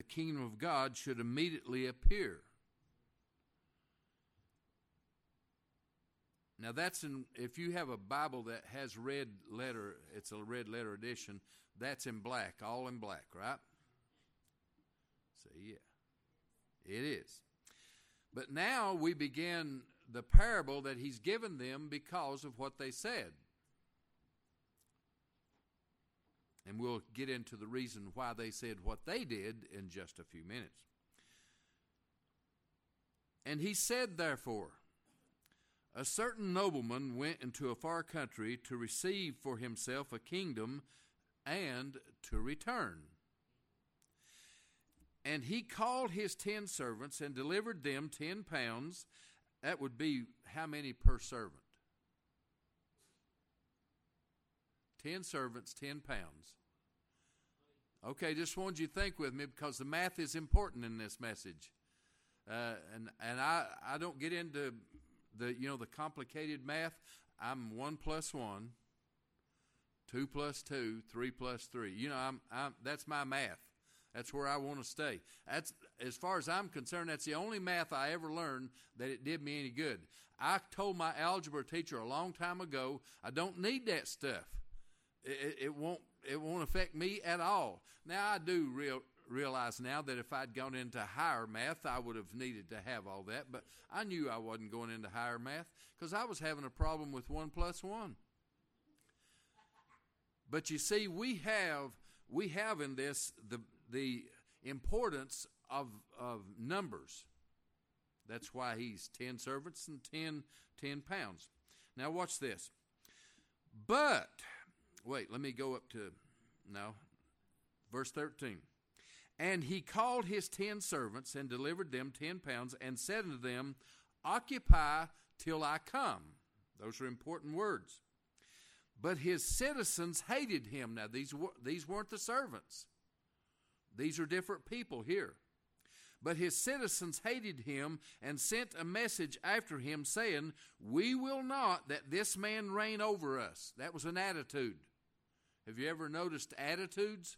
kingdom of God should immediately appear. Now that's if you have a Bible that has red letter, it's a red letter edition, that's in black, all in black, right? See, yeah, it is. But now we begin the parable that he's given them because of what they said. And we'll get into the reason why they said what they did in just a few minutes. And he said, therefore, a certain nobleman went into a far country to receive for himself a kingdom and to return. And he called his 10 servants and delivered them 10 pounds. That would be how many per servant? 10 servants, 10 pounds. Okay, just wanted you to think with me because the math is important in this message. And I don't get into the complicated math. I'm 1 + 1, 2 + 2, 3 + 3. That's my math. That's where I want to stay. That's, as far as I'm concerned, that's the only math I ever learned that it did me any good. I told my algebra teacher a long time ago, I don't need that stuff. It won't affect me at all. Now I do realize now that if I'd gone into higher math, I would have needed to have all that. But I knew I wasn't going into higher math because I was having a problem with 1 + 1. But you see, we have in this the importance of numbers. That's why he's 10 servants and 10 pounds. Now watch this. But, wait, let me go up to, verse 13. And he called his 10 servants and delivered them 10 pounds and said unto them, occupy till I come. Those are important words. But his citizens hated him. Now, these weren't the servants. These are different people here. But his citizens hated him and sent a message after him saying, we will not that this man reign over us. That was an attitude. Have you ever noticed attitudes?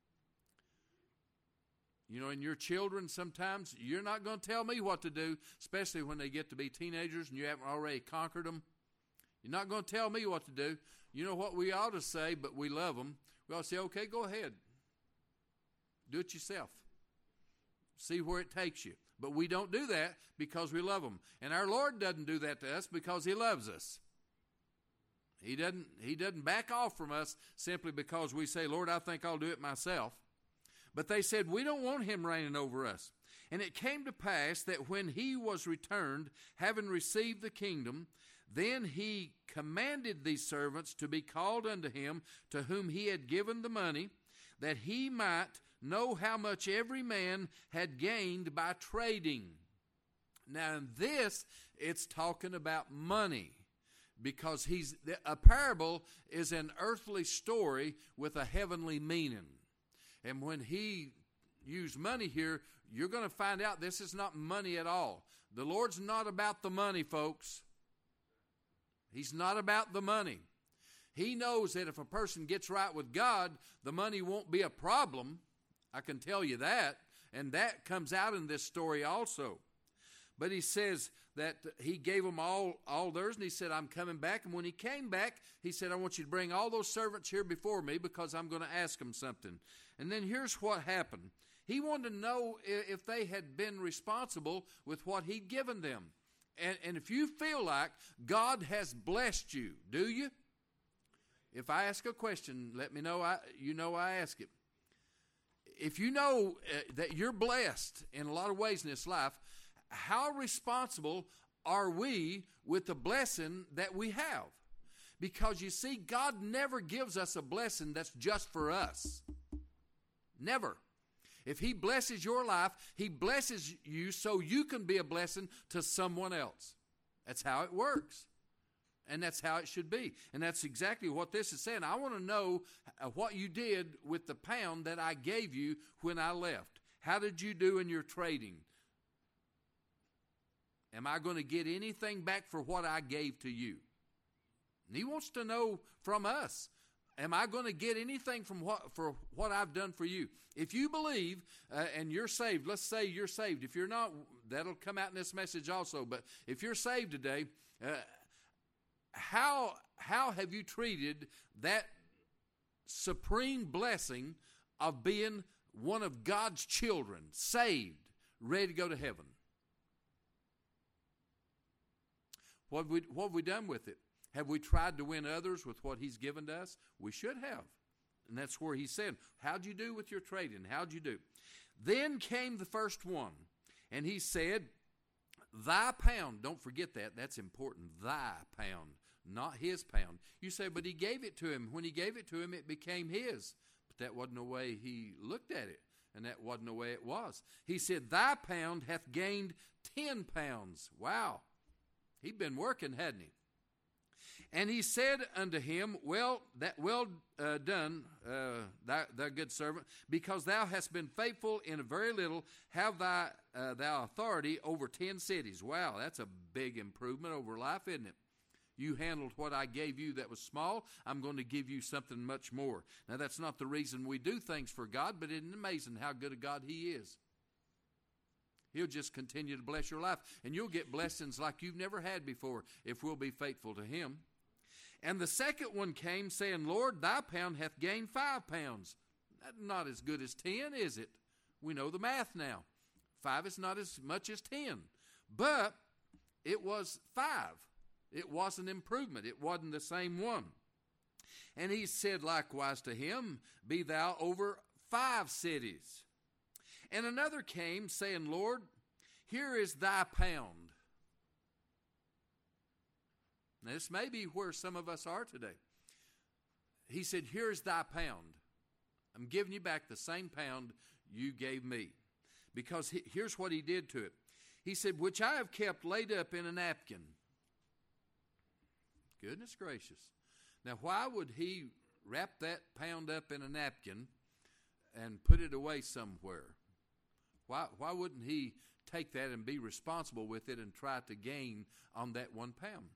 In your children, sometimes you're not going to tell me what to do, especially when they get to be teenagers and you haven't already conquered them. You're not going to tell me what to do. You know what we ought to say, but we love them. We ought to say, okay, go ahead. Do it yourself. See where it takes you. But we don't do that because we love them. And our Lord doesn't do that to us because he loves us. He doesn't back off from us simply because we say, Lord, I think I'll do it myself. But they said, we don't want him reigning over us. And it came to pass that when he was returned, having received the kingdom, then he commanded these servants to be called unto him, to whom he had given the money, that he might know how much every man had gained by trading. Now in this, it's talking about money, because a parable is an earthly story with a heavenly meaning. And when he used money here, you're going to find out this is not money at all. The Lord's not about the money, folks. He's not about the money. He knows that if a person gets right with God, the money won't be a problem. I can tell you that. And that comes out in this story also. But he says that he gave them all theirs, and he said, I'm coming back. And when he came back, he said, I want you to bring all those servants here before me because I'm going to ask them something. And then here's what happened. He wanted to know if they had been responsible with what he'd given them. And if you feel like God has blessed you, do you? If I ask a question, let me know I ask it. If you know that you're blessed in a lot of ways in this life, how responsible are we with the blessing that we have? Because you see, God never gives us a blessing that's just for us. Never. If he blesses your life, he blesses you so you can be a blessing to someone else. That's how it works. And that's how it should be. And that's exactly what this is saying. I want to know what you did with the pound that I gave you when I left. How did you do in your trading? Am I going to get anything back for what I gave to you? And he wants to know from us, am I going to get anything from what I've done for you? If you believe and you're saved, let's say you're saved. If you're not, that'll come out in this message also. But if you're saved today, how have you treated that supreme blessing of being one of God's children, saved, ready to go to heaven? What have we done with it? Have we tried to win others with what He's given to us? We should have. And that's where He said, how'd you do with your trading? How'd you do? Then came the first one, and He said, thy pound. Don't forget that. That's important. Thy pound, not his pound. You say, but He gave it to him. When He gave it to him, it became his. But that wasn't the way he looked at it, and that wasn't the way it was. He said, thy pound hath gained 10 pounds. Wow. He'd been working, hadn't he? And He said unto him, well done, thou good servant, because thou hast been faithful in a very little, have thou authority over 10 cities. Wow, that's a big improvement over life, isn't it? You handled what I gave you that was small. I'm going to give you something much more. Now, that's not the reason we do things for God, but isn't it amazing how good a God He is? He'll just continue to bless your life, and you'll get blessings like you've never had before if we'll be faithful to Him. And the second one came, saying, Lord, thy pound hath gained 5 pounds. That's not as good as 10, is it? We know the math now. 5 is not as much as 10. But it was 5. It was an improvement. It wasn't the same one. And He said likewise to him, be thou over 5 cities. And another came, saying, Lord, here is thy pound. Now, this may be where some of us are today. He said, here is thy pound. I'm giving you back the same pound you gave me. Because here's what He did to it. He said, which I have kept laid up in a napkin. Goodness gracious. Now, why would He wrap that pound up in a napkin and put it away somewhere? Why wouldn't He take that and be responsible with it and try to gain on that 1 pound?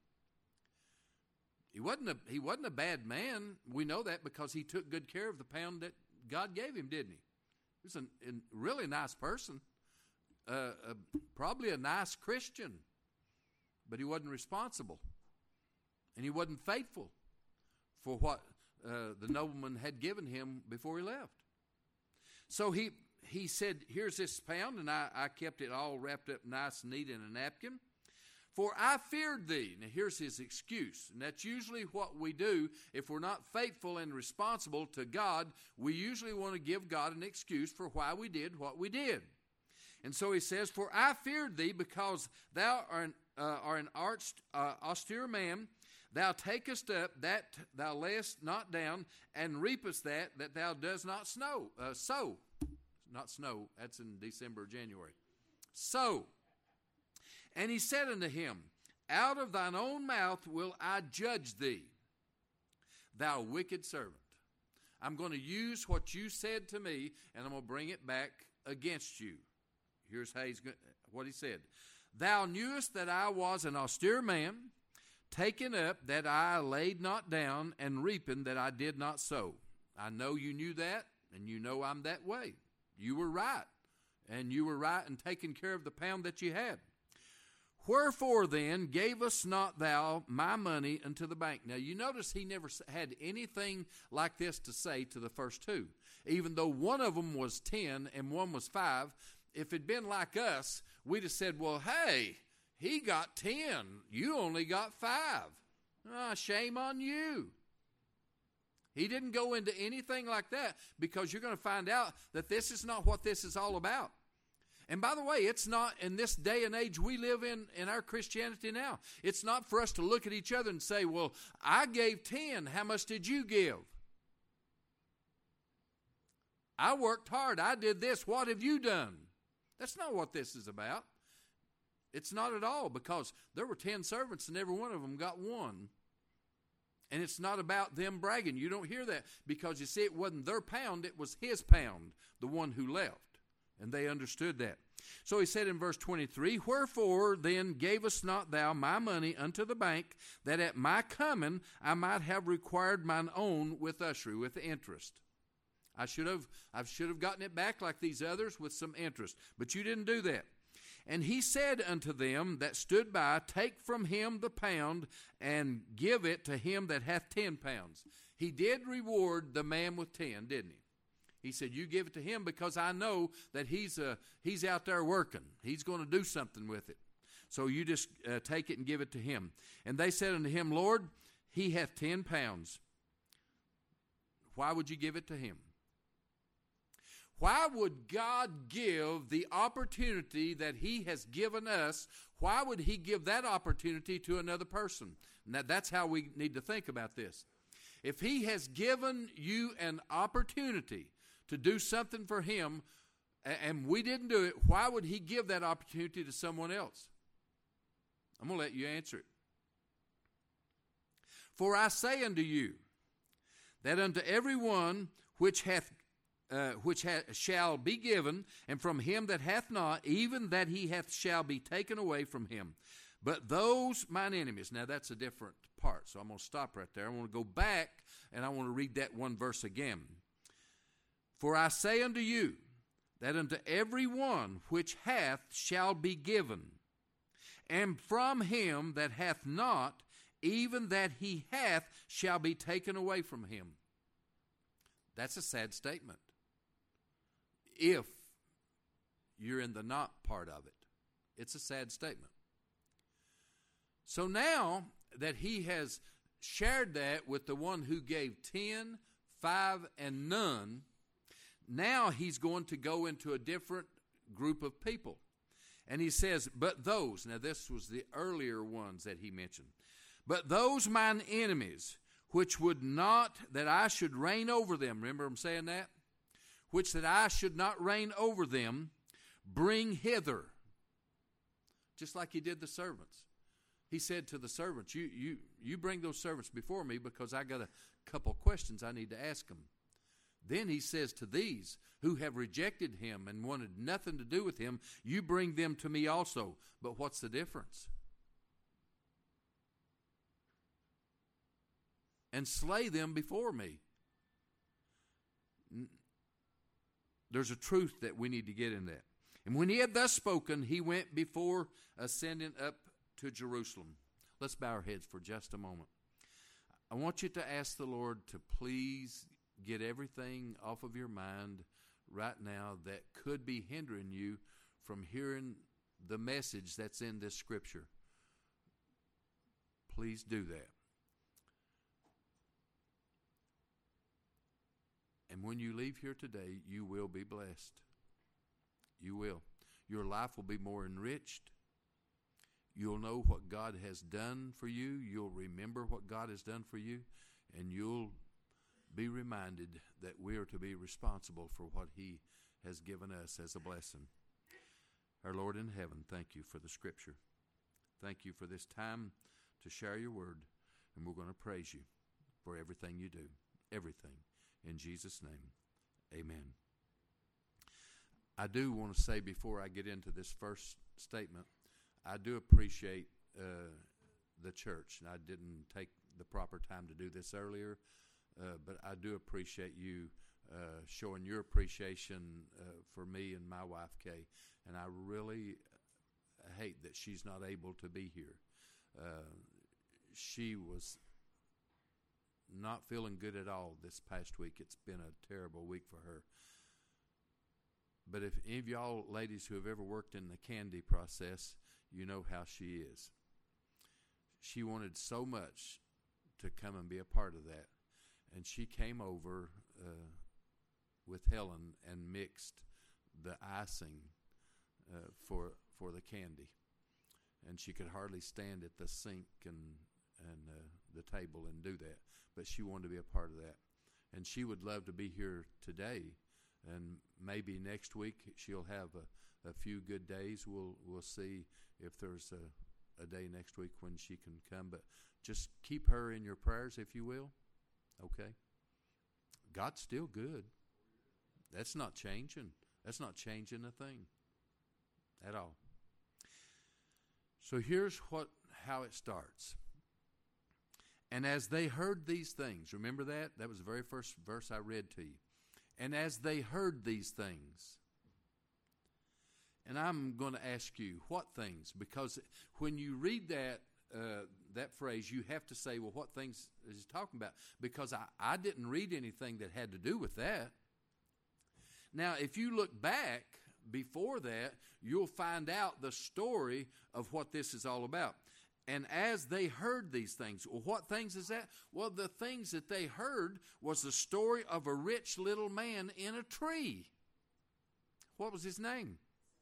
He wasn't a bad man. We know that because he took good care of the pound that God gave him, didn't he? He was a really nice person, probably a nice Christian, but he wasn't responsible, and he wasn't faithful for what the nobleman had given him before he left. So he said, here's this pound, and I kept it all wrapped up nice and neat in a napkin. For I feared thee. Now here's his excuse. And that's usually what we do. If we're not faithful and responsible to God, we usually want to give God an excuse for why we did what we did. And so he says, for I feared thee, because thou art an austere man. Thou takest up that thou layest not down, and reapest that thou dost not sow. Not snow, that's in December or January. Sow. And he said unto him, out of thine own mouth will I judge thee, thou wicked servant. I'm going to use what you said to me, and I'm going to bring it back against you. Here's what he said. Thou knewest that I was an austere man, taken up that I laid not down, and reaping that I did not sow. I know you knew that, and you know I'm that way. You were right, and you were right in taking care of the pound that you had. Wherefore then gavest not thou my money unto the bank? Now you notice he never had anything like this to say to the first two. Even though one of them was 10 and one was 5, if it'd been like us, we'd have said, well, hey, he got 10. You only got 5. Shame on you. He didn't go into anything like that, because you're going to find out that this is not what this is all about. And by the way, it's not in this day and age we live in our Christianity now. It's not for us to look at each other and say, well, I gave 10. How much did you give? I worked hard. I did this. What have you done? That's not what this is about. It's not at all, because there were 10 servants and every one of them got 1. And it's not about them bragging. You don't hear that, because you see, it wasn't their pound. It was his pound, the one who left. And they understood that. So he said in verse 23, Wherefore then gavest not thou my money unto the bank, that at my coming I might have required mine own with usury, with interest? I should have gotten it back like these others with some interest, but you didn't do that. And he said unto them that stood by, Take from him the pound, and give it to him that hath 10 pounds. He did reward the man with 10, didn't he? He said, you give it to him because I know that he's out there working. He's going to do something with it. So you just take it and give it to him. And they said unto him, Lord, he hath 10 pounds. Why would you give it to him? Why would God give the opportunity that he has given us? Why would he give that opportunity to another person? And that's how we need to think about this. If he has given you an opportunity to do something for him, and we didn't do it, why would he give that opportunity to someone else? I'm going to let you answer it. For I say unto you, that unto every one which shall be given, and from him that hath not, even that he hath shall be taken away from him. But those mine enemies, now that's a different part, so I'm going to stop right there. I want to go back, and I want to read that one verse again. For I say unto you, that unto every one which hath shall be given, and from him that hath not, even that he hath shall be taken away from him. That's a sad statement, if you're in the not part of it. It's a sad statement. So now that he has shared that with the one who gave 10, 5, and none, now he's going to go into a different group of people. And he says, but those, now this was the earlier ones that he mentioned, but those mine enemies, which would not that I should reign over them, remember him saying that? Which that I should not reign over them, bring hither. Just like he did the servants. He said to the servants, you bring those servants before me because I got a couple questions I need to ask them. Then he says to these who have rejected him and wanted nothing to do with him, you bring them to me also. But what's the difference? And slay them before me. There's a truth that we need to get in that. And when he had thus spoken, he went before ascending up to Jerusalem. Let's bow our heads for just a moment. I want you to ask the Lord to please get everything off of your mind right now that could be hindering you from hearing the message that's in this scripture. Please do that. And when you leave here today, you will be blessed. You will. Your life will be more enriched. You'll know what God has done for you. You'll remember what God has done for you. And you'll be reminded that we are to be responsible for what he has given us as a blessing. Our Lord in heaven, thank you for the scripture. Thank you for this time to share your word. And we're going to praise you for everything you do. Everything. In Jesus' name, amen. I do want to say before I get into this first statement, I do appreciate the church. I didn't take the proper time to do this earlier, but I do appreciate you showing your appreciation for me and my wife, Kay. And I really hate that she's not able to be here. She was not feeling good at all this past week. It's been a terrible week for her. But if any of y'all ladies who have ever worked in the candy process, you know how she is. She wanted so much to come and be a part of that. And she came over with Helen and mixed the icing for the candy. And she could hardly stand at the sink and the table and do that. But she wanted to be a part of that. And she would love to be here today. And maybe next week she'll have a few good days. We'll see if there's a day next week when she can come. But just keep her in your prayers, if you will. Okay? God's still good. That's not changing. That's not changing a thing. at all. So here's how it starts. And as they heard these things, remember that? That was the very first verse I read to you. And as they heard these things, and I'm going to ask you, what things? Because when you read that phrase, you have to say, well, what things is he talking about? Because I didn't read anything that had to do with that. Now, if you look back before that, you'll find out the story of what this is all about. And as they heard these things, well, what things is that? Well, the things that they heard was the story of a rich little man in a tree. What was his name?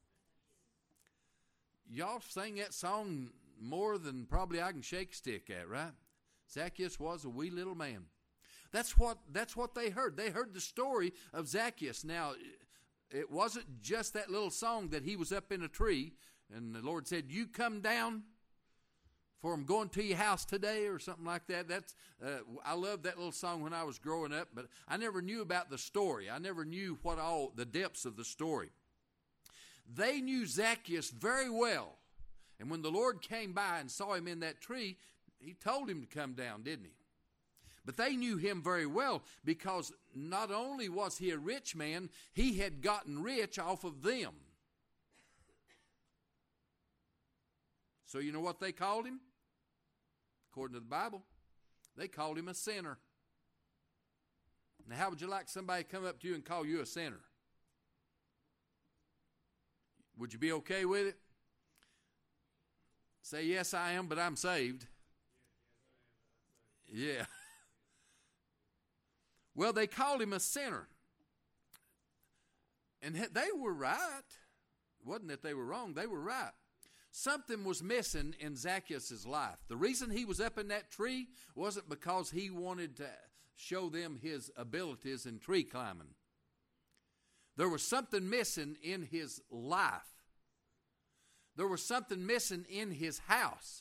Y'all sang that song more than probably I can shake a stick at, right? Zacchaeus was a wee little man. That's what they heard. They heard the story of Zacchaeus. Now, it wasn't just that little song that he was up in a tree, and the Lord said, "You come down, for I'm going to your house today," or something like that. I loved that little song when I was growing up, but I never knew about the story. I never knew what all the depths of the story. They knew Zacchaeus very well. And when the Lord came by and saw him in that tree, he told him to come down, didn't he? But they knew him very well because not only was he a rich man, he had gotten rich off of them. So you know what they called him? According to the Bible, they called him a sinner. Now, how would you like somebody to come up to you and call you a sinner? Would you be okay with it? Say, yes, I am, but I'm saved. Yeah. Well, they called him a sinner. And they were right. It wasn't that they were wrong. They were right. Something was missing in Zacchaeus' life. The reason he was up in that tree wasn't because he wanted to show them his abilities in tree climbing. There was something missing in his life. There was something missing in his house.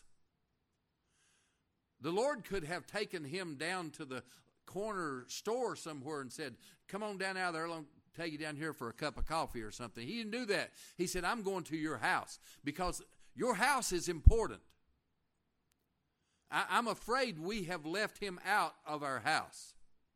The Lord could have taken him down to the corner store somewhere and said, "Come on down out there, I'll take you down here for a cup of coffee or something." He didn't do that. He said, "I'm going to your house because your house is important." I'm afraid we have left him out of our house.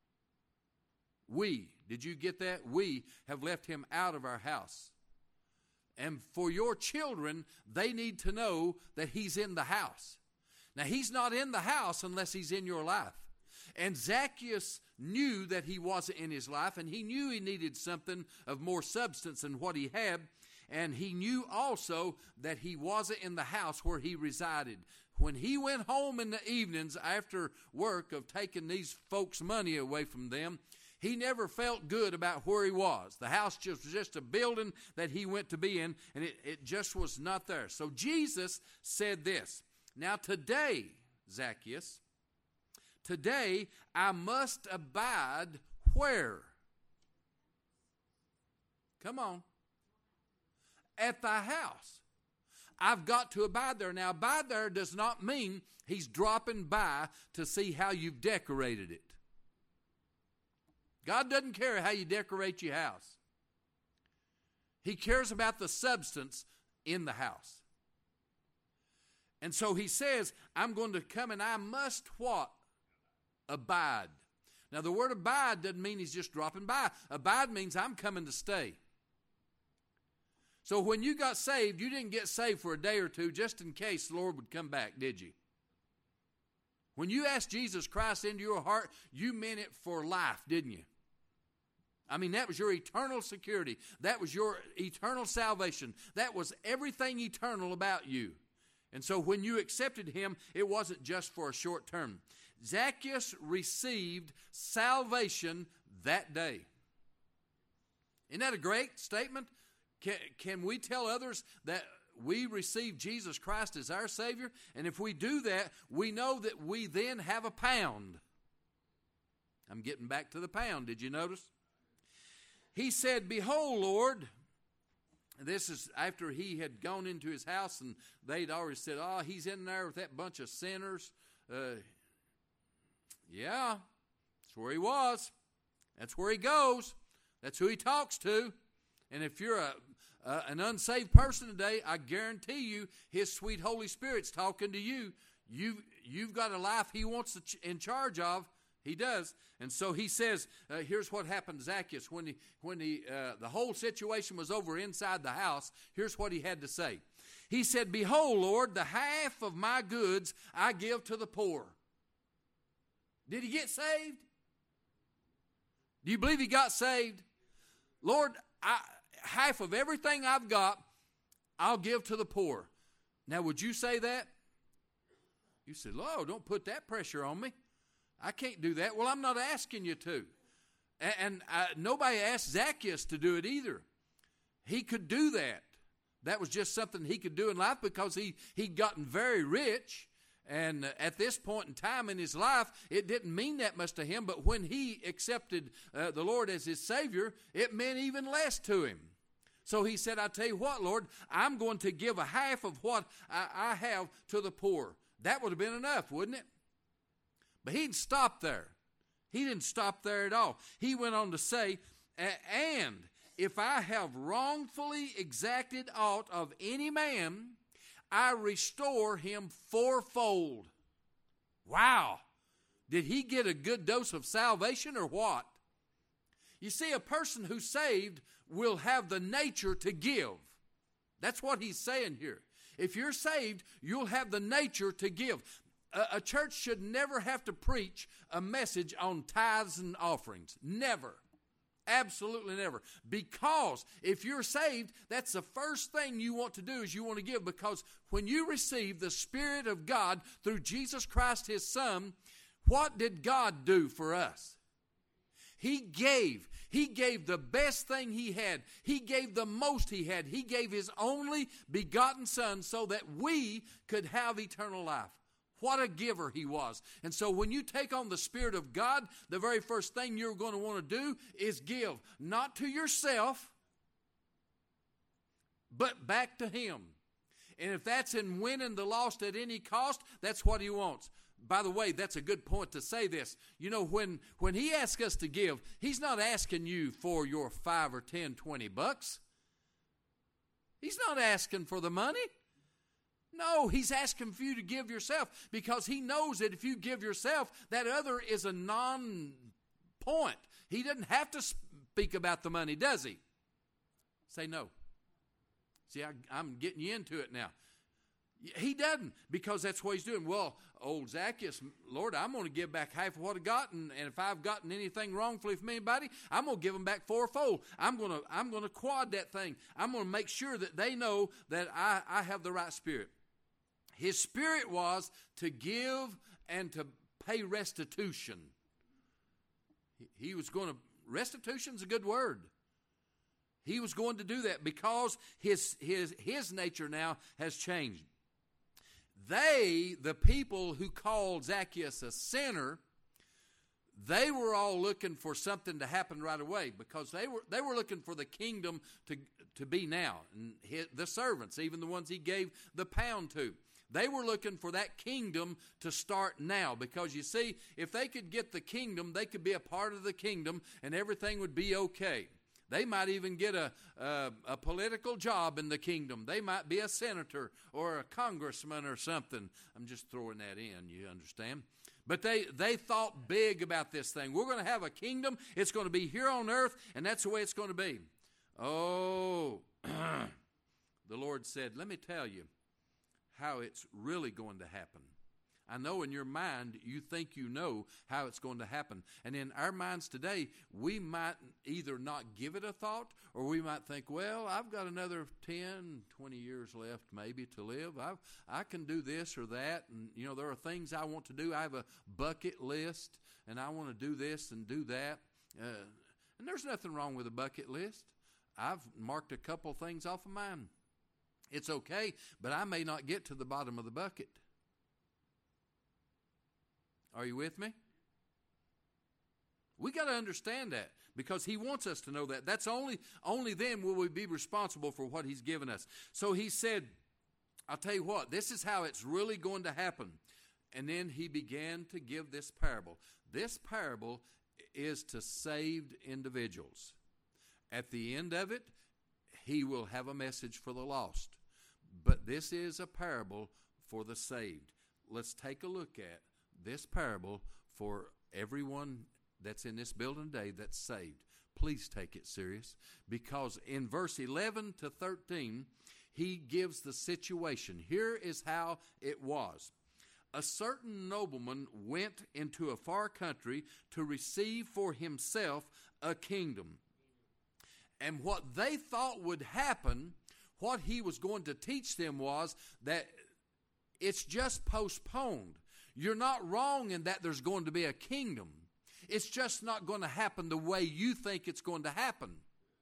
Did you get that? We have left him out of our house. And for your children, they need to know that he's in the house. Now, he's not in the house unless he's in your life. And Zacchaeus knew that he wasn't in his life, and he knew he needed something of more substance than what he had. And he knew also that he wasn't in the house where he resided. When he went home in the evenings after work of taking these folks' money away from them, he never felt good about where he was. The house was just a building that he went to be in, and it just was not there. So Jesus said this, "Now today, Zacchaeus, today I must abide where?" Come on. At thy house. I've got to abide there. Now, abide there does not mean he's dropping by to see how you've decorated it. God doesn't care how you decorate your house. He cares about the substance in the house. And so he says, I'm going to come and I must what? Abide. Now, the word abide doesn't mean he's just dropping by. Abide means I'm coming to stay. So when you got saved, you didn't get saved for a day or two just in case the Lord would come back, did you? When you asked Jesus Christ into your heart, you meant it for life, didn't you? I mean, that was your eternal security. That was your eternal salvation. That was everything eternal about you. And so when you accepted him, it wasn't just for a short term. Zacchaeus received salvation that day. Isn't that a great statement? Can we tell others that we receive Jesus Christ as our Savior? And if we do that, we know that we then have a pound. I'm getting back to the pound. Did you notice? He said, "Behold, Lord," this is after he had gone into his house and they'd already said, "Oh, he's in there with that bunch of sinners." Yeah, that's where he was. That's where he goes. That's who he talks to. And if you're an unsaved person today, I guarantee you his sweet Holy Spirit's talking to you. You've got a life he wants in charge of. He does. And so he says, here's what happened to Zacchaeus. When the whole situation was over inside the house, here's what he had to say. He said, "Behold, Lord, the half of my goods I give to the poor." Did he get saved? Do you believe he got saved? Lord, half of everything I've got, I'll give to the poor. Now, would you say that? You said, "Lord, don't put that pressure on me. I can't do that." Well, I'm not asking you to. And nobody asked Zacchaeus to do it either. He could do that. That was just something he could do in life because he'd gotten very rich. And at this point in time in his life, it didn't mean that much to him. But when he accepted the Lord as his Savior, it meant even less to him. So he said, "I tell you what, Lord, I'm going to give a half of what I have to the poor." That would have been enough, wouldn't it? But he didn't stop there. He didn't stop there at all. He went on to say, "And if I have wrongfully exacted aught of any man, I restore him fourfold." Wow. Did he get a good dose of salvation or what? You see, a person who's saved will have the nature to give. That's what he's saying here. If you're saved, you'll have the nature to give. A church should never have to preach a message on tithes and offerings. Never. Absolutely never. Because if you're saved, that's the first thing you want to do is you want to give. Because when you receive the Spirit of God through Jesus Christ, His Son, what did God do for us? He gave. He gave the best thing He had. He gave the most He had. He gave His only begotten Son so that we could have eternal life. What a giver He was. And so when you take on the Spirit of God, the very first thing you're going to want to do is give. Not to yourself, but back to Him. And if that's in winning the lost at any cost, that's what He wants. By the way, that's a good point to say this. You know, when He asks us to give, He's not asking you for your 5 or 10, 20 bucks. He's not asking for the money. No, He's asking for you to give yourself because He knows that if you give yourself, that other is a non-point. He doesn't have to speak about the money, does He? Say no. See, I'm getting you into it now. He doesn't, because that's what He's doing. Well, old Zacchaeus, Lord, I'm going to give back half of what I got, and if I've gotten anything wrongfully from anybody, I'm going to give them back fourfold. I'm going to quad that thing. I'm going to make sure that they know that I have the right spirit. His spirit was to give and to pay restitution. He was going to, restitution's a good word. He was going to do that because his nature now has changed. The people who called Zacchaeus a sinner, they were all looking for something to happen right away because they were looking for the kingdom to be now. And the servants, even the ones He gave the pound to, they were looking for that kingdom to start now because, you see, if they could get the kingdom, they could be a part of the kingdom and everything would be okay. They might even get a political job in the kingdom. They might be a senator or a congressman or something. I'm just throwing that in, you understand? But they thought big about this thing. We're going to have a kingdom. It's going to be here on earth, and that's the way it's going to be. Oh, the Lord said, let me tell you how it's really going to happen. I know in your mind you think you know how it's going to happen. And in our minds today, we might either not give it a thought or we might think, well, I've got another 10, 20 years left maybe to live. I can do this or that. And, you know, there are things I want to do. I have a bucket list and I want to do this and do that. And there's nothing wrong with a bucket list. I've marked a couple things off of mine. It's okay, but I may not get to the bottom of the bucket. Are you with me? We got to understand that because He wants us to know that. That's only then will we be responsible for what He's given us. So He said, I'll tell you what, this is how it's really going to happen. And then He began to give this parable. This parable is to saved individuals. At the end of it, he will have a message for the lost. But this is a parable for the saved. Let's take a look at this parable for everyone that's in this building today that's saved. Please take it serious, because in verse 11 to 13, he gives the situation. Here is how it was. A certain nobleman went into a far country to receive for himself a kingdom. And what they thought would happen, what he was going to teach them, was that it's just postponed. You're not wrong in that there's going to be a kingdom. It's just not going to happen the way you think it's going to happen.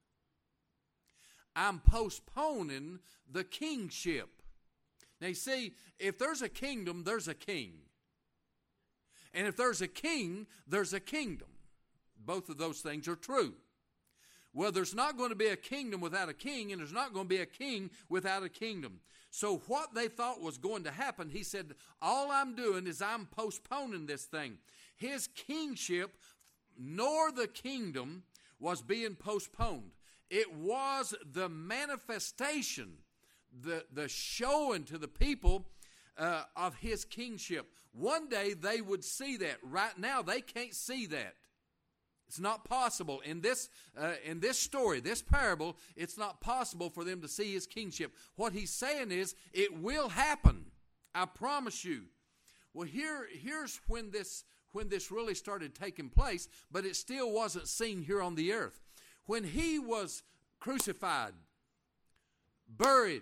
I'm postponing the kingship. Now you see, if there's a kingdom, there's a king. And if there's a king, there's a kingdom. Both of those things are true. Well, there's not going to be a kingdom without a king, and there's not going to be a king without a kingdom. So what they thought was going to happen, he said, all I'm doing is I'm postponing this thing. His kingship, nor the kingdom, was being postponed. It was the manifestation, the showing to the people of his kingship. One day they would see that. Right now they can't see that. It's not possible. In this story, this parable, it's not possible for them to see his kingship. What he's saying is, it will happen. I promise you. Well, here's when this really started taking place, but it still wasn't seen here on the earth. When he was crucified, buried.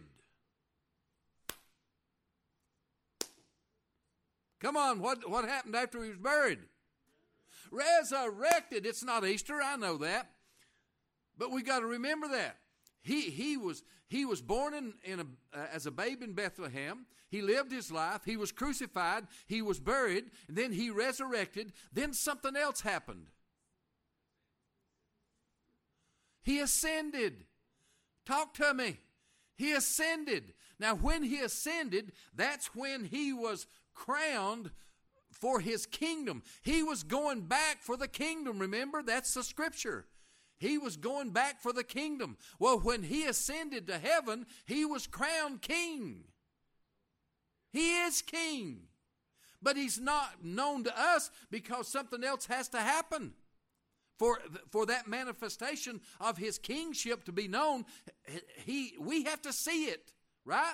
Come on, what happened after he was buried? Resurrected. It's not Easter, I know that. But we got to remember that. He was born as a babe in Bethlehem. He lived his life. He was crucified. He was buried. And then he resurrected. Then something else happened. He ascended. Talk to me. He ascended. Now, when he ascended, that's when he was crowned for his kingdom. He was going back for the kingdom. Remember, that's the scripture. He was going back for the kingdom. Well, when he ascended to heaven, he was crowned king. He is king. But he's not known to us because something else has to happen. For that manifestation of his kingship to be known, we have to see it, right?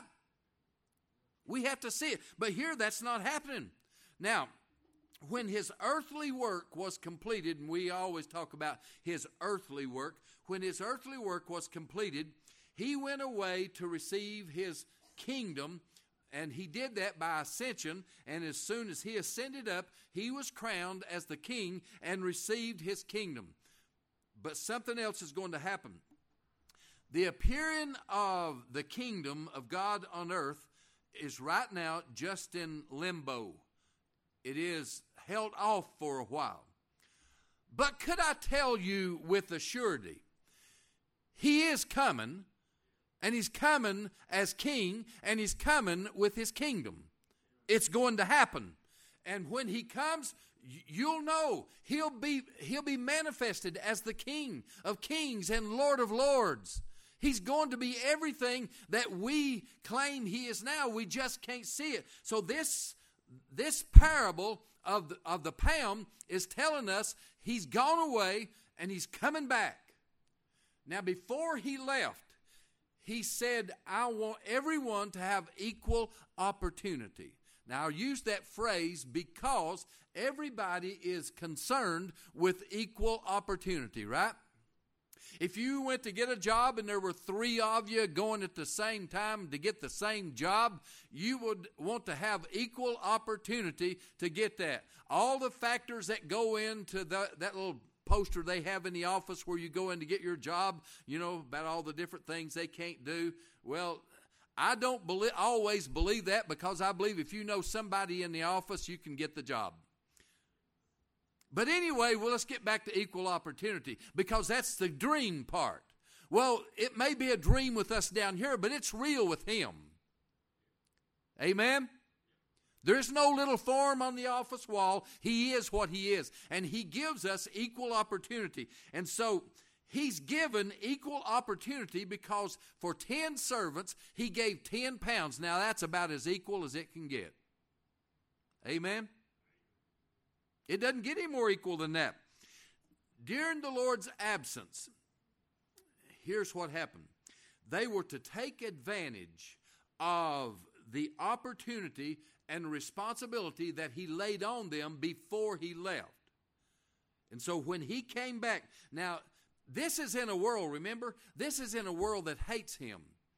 We have to see it. But here that's not happening. Now, when his earthly work was completed, and we always talk about his earthly work, when his earthly work was completed, he went away to receive his kingdom, and he did that by ascension, and as soon as he ascended up, he was crowned as the king and received his kingdom. But something else is going to happen. The appearing of the kingdom of God on earth is right now just in limbo. It is held off for a while. But could I tell you with a surety, he is coming, and he's coming as king, and he's coming with his kingdom. It's going to happen. And when he comes, you'll know he'll be manifested as the King of kings and Lord of lords. He's going to be everything that we claim he is now. We just can't see it. So this parable of the pound is telling us he's gone away and he's coming back. Now, before he left, he said, I want everyone to have equal opportunity. Now, I'll use that phrase because everybody is concerned with equal opportunity, right? If you went to get a job and there were 3 of you going at the same time to get the same job, you would want to have equal opportunity to get that. All the factors that go into that little poster they have in the office where you go in to get your job, about all the different things they can't do. Well, I don't always believe that, because I believe if you know somebody in the office, you can get the job. But anyway, let's get back to equal opportunity, because that's the dream part. Well, it may be a dream with us down here, but it's real with him. Amen? There's no little form on the office wall. He is what he is, and he gives us equal opportunity. And so He's given equal opportunity because for 10 servants, he gave 10 pounds. Now, that's about as equal as it can get. Amen? It doesn't get any more equal than that. During the Lord's absence, here's what happened. They were to take advantage of the opportunity and responsibility that he laid on them before he left. And so when he came back, now this is in a world, remember, this is in a world that hates him.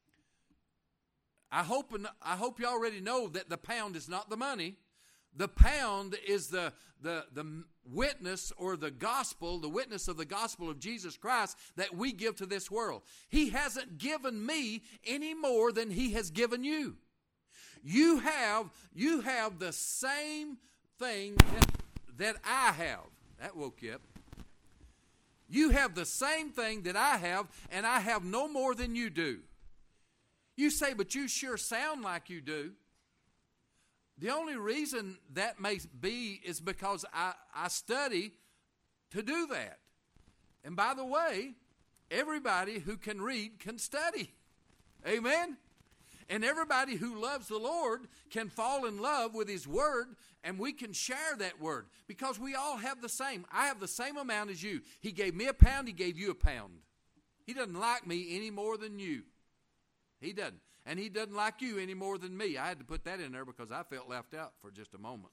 I hope you already know that the pound is not the money. The pound is the witness or the gospel, the witness of the gospel of Jesus Christ that we give to this world. He hasn't given me any more than he has given you. You have the same thing that I have. That woke you up. You have the same thing that I have, and I have no more than you do. You say, but you sure sound like you do. The only reason that may be is because I study to do that. And by the way, everybody who can read can study. Amen? And everybody who loves the Lord can fall in love with his word, and we can share that word because we all have the same. I have the same amount as you. He gave me a pound, he gave you a pound. He doesn't like me any more than you. He doesn't. And he doesn't like you any more than me. I had to put that in there because I felt left out for just a moment.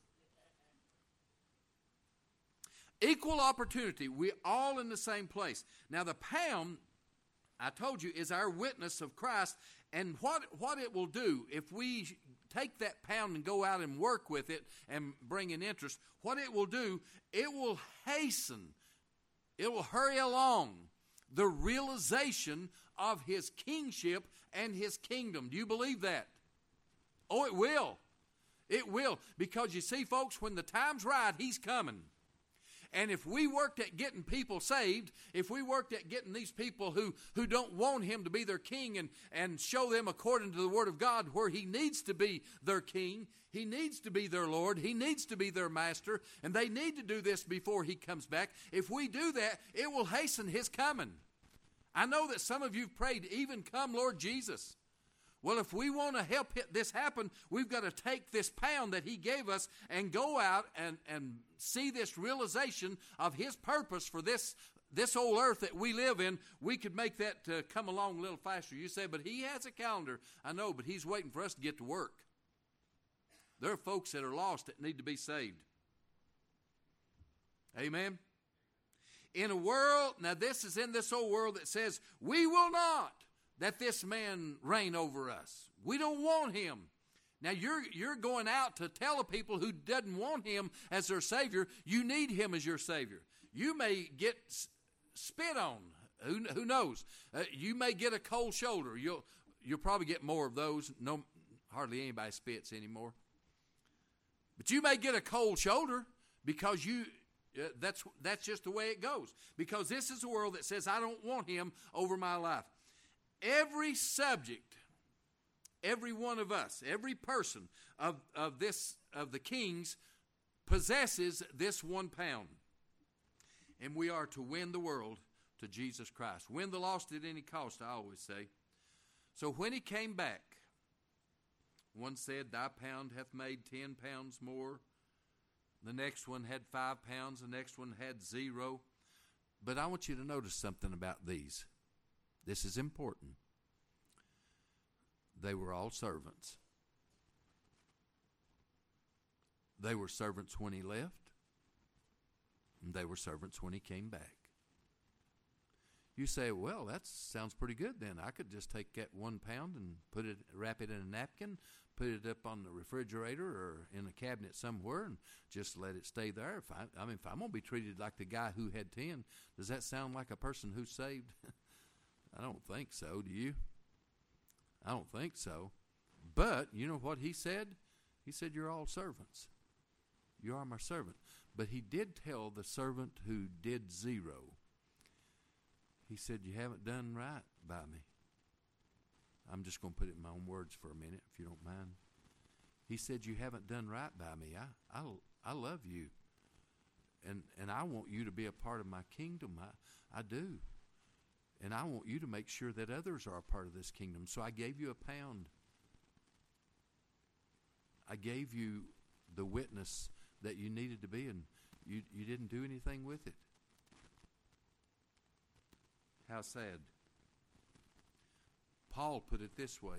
Equal opportunity. We're all in the same place. Now the pound, I told you, is our witness of Christ. And what it will do, if we take that pound and go out and work with it and bring in interest, what it will do, it will hasten, it will hurry along the realization of his kingship and his kingdom. Do you believe that? Oh, it will. It will. Because you see, folks, when the time's right, he's coming. And if we worked at getting people saved, if we worked at getting these people who don't want him to be their king and show them according to the word of God where he needs to be their king, he needs to be their Lord, he needs to be their master, and they need to do this before he comes back. If we do that, it will hasten his coming. I know that some of you have prayed, even come, Lord Jesus. Well, if we want to help this happen, we've got to take this pound that he gave us and go out and see this realization of his purpose for this old earth that we live in. We could make that come along a little faster. You say, but he has a calendar. I know, but he's waiting for us to get to work. There are folks that are lost that need to be saved. Amen? In a world, now this is in this old world that says, we will not that this man reign over us. We don't want him. Now you're going out to tell the people who doesn't want him as their Savior, you need him as your Savior. You may get spit on. Who knows? You may get a cold shoulder. You'll probably get more of those. No, hardly anybody spits anymore. But you may get a cold shoulder because that's just the way it goes. Because this is a world that says, I don't want him over my life. Every subject, every one of us, every person of the kings possesses this 1 pound. And we are to win the world to Jesus Christ. Win the lost at any cost, I always say. So when he came back, one said, thy pound hath made 10 pounds more. The next one had 5 pounds. The next one had 0. But I want you to notice something about these. This is important. They were all servants. They were servants when he left, and they were servants when he came back. You say, well, that sounds pretty good then. I could just take that 1 pound and wrap it in a napkin, put it up on the refrigerator or in a cabinet somewhere and just let it stay there. If I'm going to be treated like the guy who had 10, does that sound like a person who's saved? I don't think so. Do you? I don't think so. But you know what he said? He said, you're all servants. You are my servant. But he did tell the servant who did 0. He said, you haven't done right by me. I'm just going to put it in my own words for a minute, if you don't mind. He said, you haven't done right by me. I love you. And I want you to be a part of my kingdom. I do. And I want you to make sure that others are a part of this kingdom. So I gave you a pound. I gave you the witness that you needed to be, and you didn't do anything with it. How sad. Paul put it this way.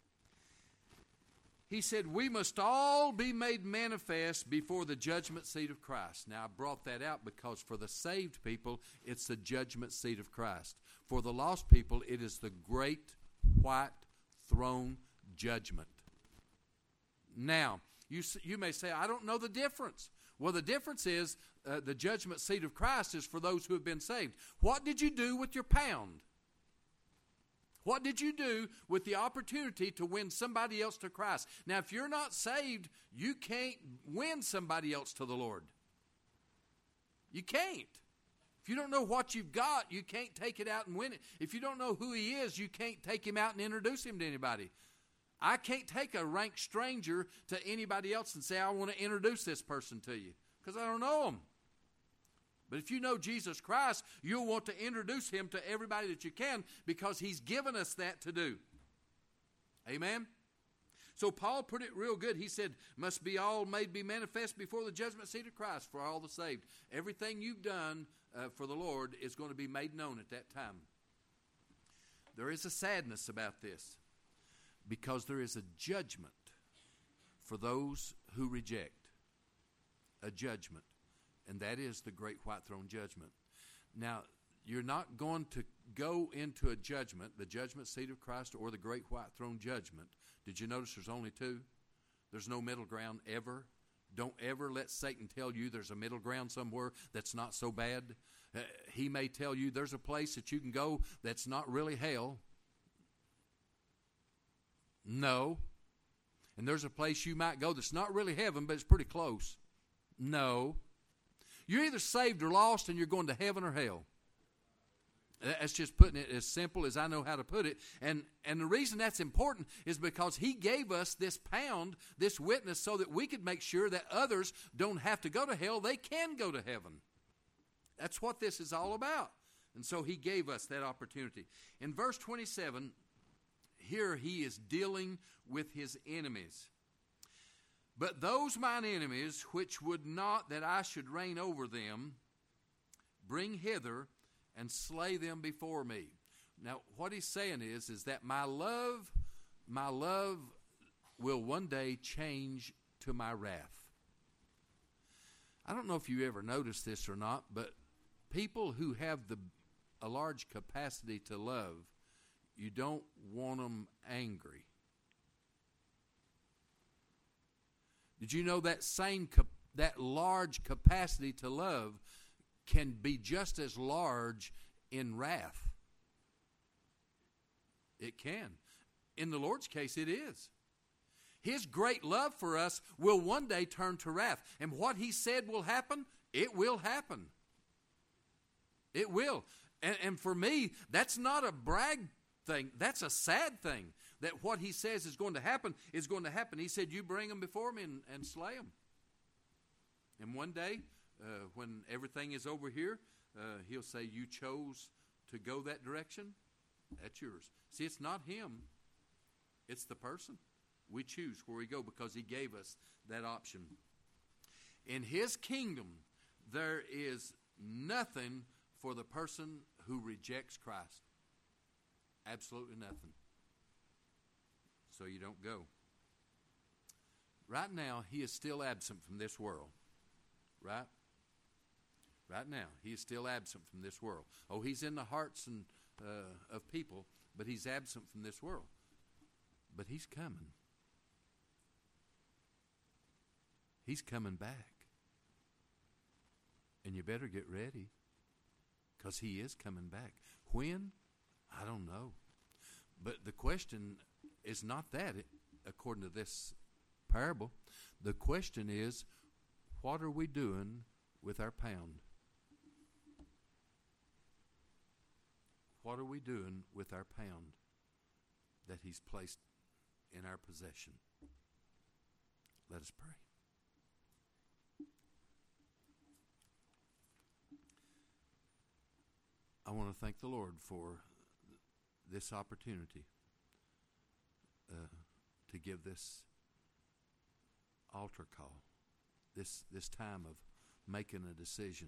He said, we must all be made manifest before the judgment seat of Christ. Now, I brought that out because for the saved people, it's the judgment seat of Christ. For the lost people, it is the great white throne judgment. Now, you may say, I don't know the difference. Well, the difference is the judgment seat of Christ is for those who have been saved. What did you do with your pound? What did you do with the opportunity to win somebody else to Christ? Now, if you're not saved, you can't win somebody else to the Lord. You can't. If you don't know what you've got, you can't take it out and win it. If you don't know who he is, you can't take him out and introduce him to anybody. I can't take a rank stranger to anybody else and say, I want to introduce this person to you, because I don't know him. But if you know Jesus Christ, you'll want to introduce him to everybody that you can, because he's given us that to do. Amen? So Paul put it real good. He said, must be all made be manifest before the judgment seat of Christ for all the saved. Everything you've done for the Lord is going to be made known at that time. There is a sadness about this, because there is a judgment for those who reject. A judgment. And that is the great white throne judgment. Now, you're not going to go into a judgment, the judgment seat of Christ or the great white throne judgment. Did you notice there's only two? There's no middle ground ever. Don't ever let Satan tell you there's a middle ground somewhere that's not so bad. He may tell you there's a place that you can go that's not really hell. No. And there's a place you might go that's not really heaven, but it's pretty close. No. You're either saved or lost, and you're going to heaven or hell. That's just putting it as simple as I know how to put it. And the reason that's important is because he gave us this pound, this witness, so that we could make sure that others don't have to go to hell. They can go to heaven. That's what this is all about. And so he gave us that opportunity. In verse 27, here he is dealing with his enemies. But those mine enemies, which would not that I should reign over them, bring hither and slay them before me. Now, what he's saying is that my love will one day change to my wrath. I don't know if you ever noticed this or not, but people who have a large capacity to love, you don't want them angry. Did you know that that large capacity to love can be just as large in wrath? It can. In the Lord's case, it is. His great love for us will one day turn to wrath. And what he said will happen, it will happen. It will. And for me, that's not a brag thing. That's a sad thing. That what he says is going to happen is going to happen. He said, you bring them before me and slay them. And one day, when everything is over here, he'll say, you chose to go that direction. That's yours. See, it's not him. It's the person. We choose where we go because he gave us that option. In his kingdom, there is nothing for the person who rejects Christ. Absolutely nothing. So you don't go. Right now, he is still absent from this world. Right? Right now, he is still absent from this world. Oh, he's in the hearts and of people, but he's absent from this world. But he's coming. He's coming back. And you better get ready, because he is coming back. When? I don't know. But the question is not that, according to this parable. The question is, what are we doing with our pound? What are we doing with our pound that he's placed in our possession? Let us pray. I want to thank the Lord for this opportunity to give this altar call, this time of making a decision.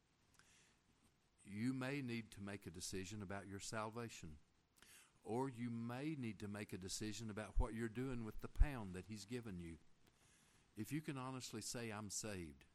You may need to make a decision about your salvation, or you may need to make a decision about what you're doing with the pound that He's given you. If you can honestly say, I'm saved,